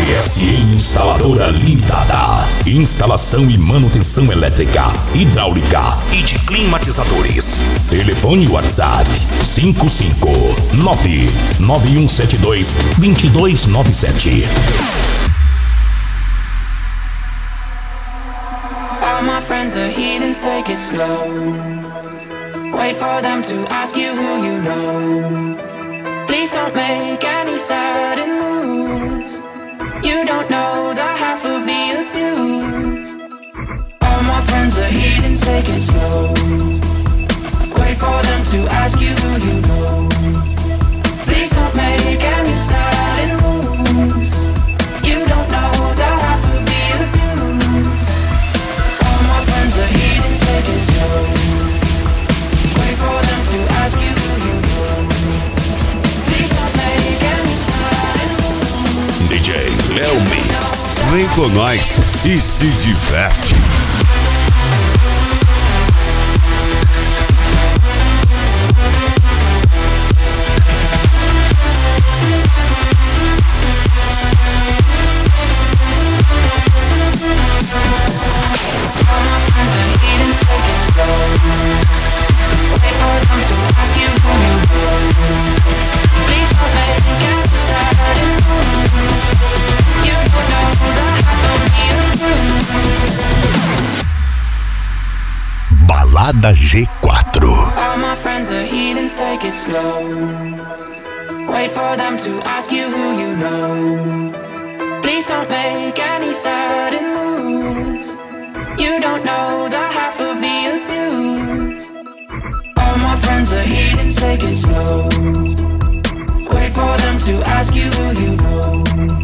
GSE Instaladora Limitada. Instalação e manutenção elétrica, hidráulica e de climatizadores. Telefone WhatsApp 559-9172-2297. All my friends are heathens, take it slow. Wait for them to ask you who you know. Please don't make any sudden moves. You don't know the half of the abuse. All my friends are heathens, take it slow. Wait for them to ask you who you know. Please don't make any sudden moves. You don't know the half of the abuse. All my friends are heathens, take it slow. Wait for them to ask you who you know. Please don't make any sudden moves. DJ Léo Mix. Vem com nós e se diverte. Balada G4. All my friends are heathens, take it slow. Wait for them to ask you who you know. Please don't make any sudden moves. You don't know the half of the abuse. All my friends are heathens, take it slow. Wait for them to ask you who you know.